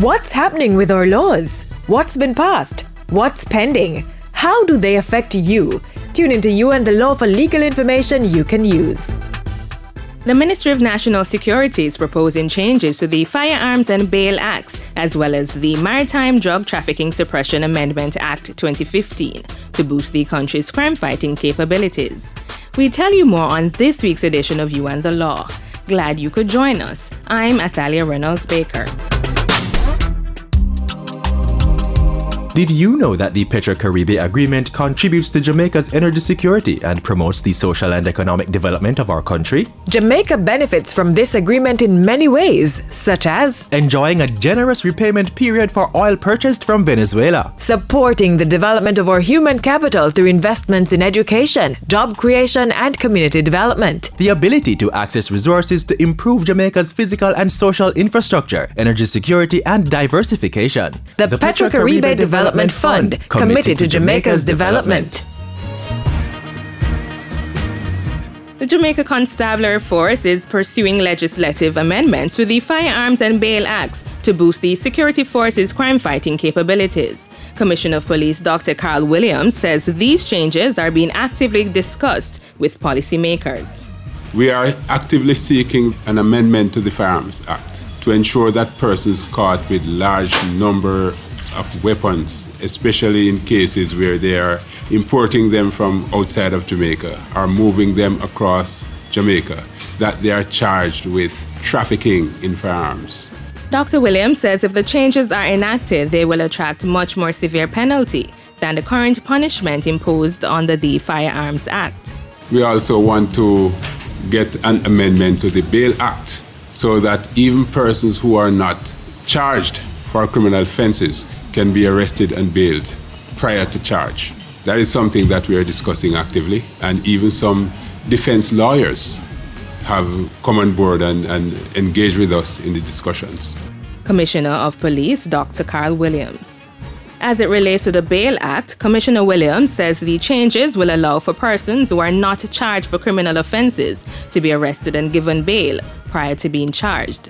What's happening with our laws? What's been passed? What's pending? How do they affect you? Tune into You and the Law for legal information you can use. The Ministry of National Security is proposing changes to the Firearms and Bail Acts, as well as the Maritime Drug Trafficking Suppression Amendment Act 2015, to boost the country's crime-fighting capabilities. We tell you more on this week's edition of You and the Law. Glad you could join us. I'm Athalia Reynolds Baker. Did you know that the Petro-Caribe Agreement contributes to Jamaica's energy security and promotes the social and economic development of our country? Jamaica benefits from this agreement in many ways, such as enjoying a generous repayment period for oil purchased from Venezuela, supporting the development of our human capital through investments in education, job creation, and community development, the ability to access resources to improve Jamaica's physical and social infrastructure, energy security, and diversification. The Petro-Caribe Development Fund, committed to Jamaica's development. The Jamaica Constabulary Force is pursuing legislative amendments to the Firearms and Bail Acts to boost the security force's crime-fighting capabilities. Commissioner of Police Dr. Carl Williams says these changes are being actively discussed with policymakers. We are actively seeking an amendment to the Firearms Act to ensure that persons caught with large number of weapons, especially in cases where they are importing them from outside of Jamaica or moving them across Jamaica, that they are charged with trafficking in firearms. Dr. Williams says if the changes are enacted, they will attract much more severe penalty than the current punishment imposed under the Firearms Act. We also want to get an amendment to the Bail Act so that even persons who are not charged for criminal offenses can be arrested and bailed prior to charge. That is something that we are discussing actively, and even some defense lawyers have come on board and engaged with us in the discussions. Commissioner of Police Dr. Carl Williams. As it relates to the Bail Act, Commissioner Williams says the changes will allow for persons who are not charged for criminal offenses to be arrested and given bail prior to being charged.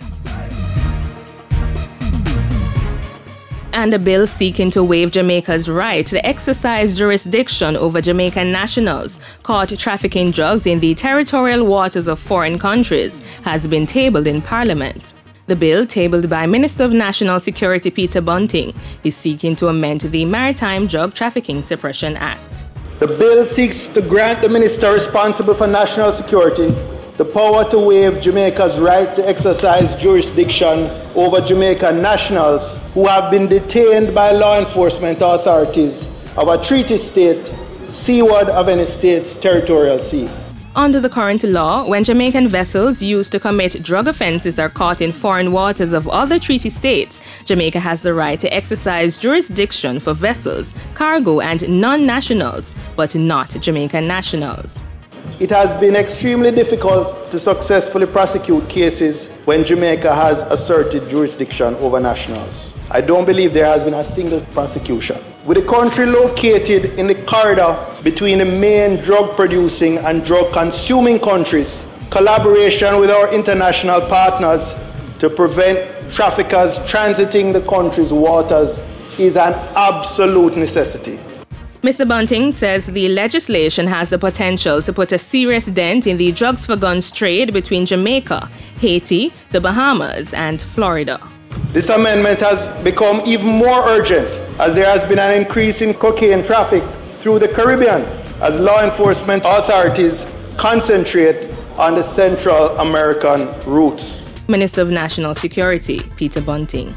And a bill seeking to waive Jamaica's right to exercise jurisdiction over Jamaican nationals caught trafficking drugs in the territorial waters of foreign countries has been tabled in Parliament. The bill, tabled by Minister of National Security Peter Bunting, is seeking to amend the Maritime Drug Trafficking Suppression Act. The bill seeks to grant the minister responsible for national security the power to waive Jamaica's right to exercise jurisdiction over Jamaican nationals who have been detained by law enforcement authorities of a treaty state seaward of any state's territorial sea. Under the current law, when Jamaican vessels used to commit drug offenses are caught in foreign waters of other treaty states, Jamaica has the right to exercise jurisdiction for vessels, cargo, and non-nationals, but not Jamaican nationals. It has been extremely difficult to successfully prosecute cases when Jamaica has asserted jurisdiction over nationals. I don't believe there has been a single prosecution. With the country located in the corridor between the main drug-producing and drug-consuming countries, collaboration with our international partners to prevent traffickers transiting the country's waters is an absolute necessity. Mr. Bunting says the legislation has the potential to put a serious dent in the drugs for guns trade between Jamaica, Haiti, the Bahamas, and Florida. This amendment has become even more urgent as there has been an increase in cocaine traffic through the Caribbean as law enforcement authorities concentrate on the Central American routes. Minister of National Security, Peter Bunting.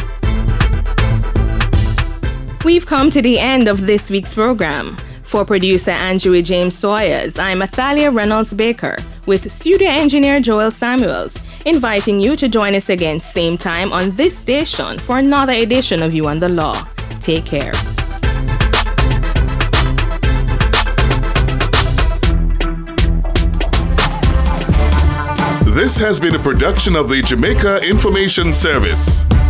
We've come to the end of this week's program. For producer Andrew James Sawyers, I'm Athalia Reynolds Baker with studio engineer Joel Samuels, inviting you to join us again same time on this station for another edition of You and the Law. Take care. This has been a production of the Jamaica Information Service.